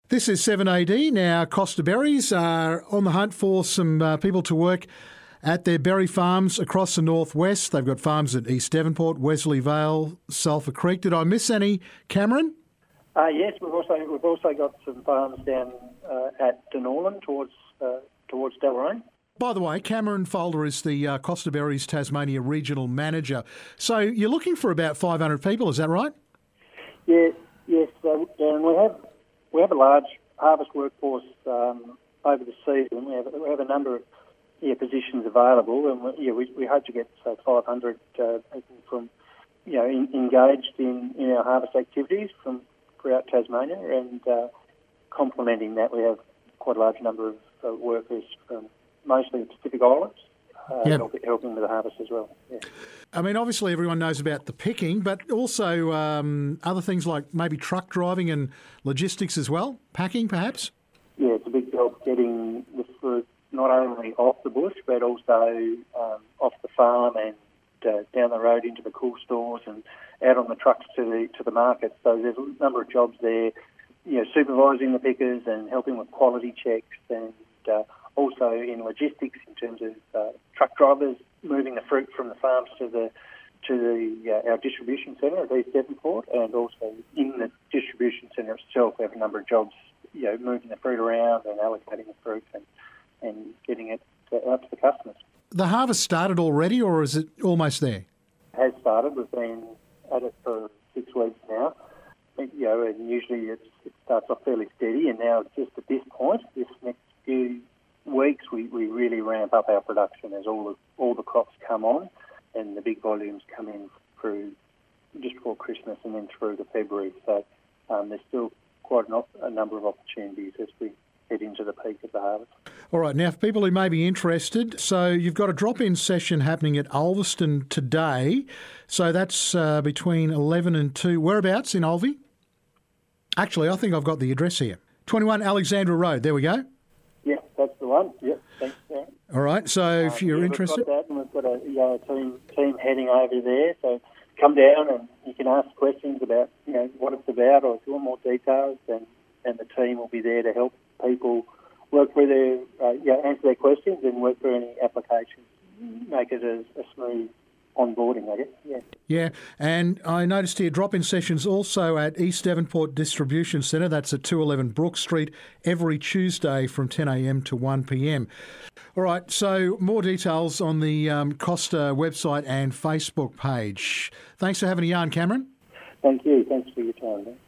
This is 7AD. Now, Costa Berries are on the hunt for some people to work at their berry farms across the northwest. They've got farms at East Devonport, Wesley Vale, Sulphur Creek. Did I miss any, Cameron? Yes, we've also got some farms down at Denorlan towards Deloraine. By the way, Cameron Folder is the Costa Berries Tasmania Regional Manager. So you're looking for about 500 people, is that right? Yes. And we have a large harvest workforce over the season. We have a number of positions available, and we hope to get 500 people from engaged in our harvest activities from throughout Tasmania, and complementing that, we have quite a large number of workers from mostly the Pacific Islands, helping with the harvest as well. Yeah. I mean, obviously everyone knows about the picking, but also other things like maybe truck driving and logistics as well, packing perhaps? Yeah, it's a big job getting the fruit not only off the bush, but also off the farm and down the road into the cool stores and out on the trucks to the market. So there's a number of jobs there, supervising the pickers and helping with quality checks, and also in logistics in terms of truck drivers moving the fruit from the farms to our distribution centre at East Devonport, and also in the distribution centre itself we have a number of jobs, moving the fruit around and allocating the fruit and getting it out to the customers. The harvest started already, or is it almost there? It has started. We've been at it for 6 weeks now. And usually it starts off fairly steady, and now just at this point, this next few weeks, we really ramp up our production as all the crops come on, and the big volumes come in through just before Christmas and then through to February. So there's still quite a number of opportunities as we head into the peak of the harvest. All right, now for people who may be interested, so you've got a drop-in session happening at Ulverstone today. So that's between 11 and 2. Whereabouts in Ulvie? Actually, I think I've got the address here. 21 Alexandra Road. There we go. Yeah, that's the one. Yep, thanks, Darren. All right, so if you're interested... We've got that, and we've got a team heading over there, so come down and you can ask questions about what it's about, or if you want more details, and the team will be there to help people work through their, answer their questions and work through any applications, make it a smooth onboarding, I guess. Yeah. Yeah, and I noticed here drop-in sessions also at East Devonport Distribution Centre. That's at 211 Brook Street every Tuesday from 10 a.m. to 1 p.m. All right, so more details on the Costa website and Facebook page. Thanks for having a yarn, Cameron. Thank you. Thanks for your time, man.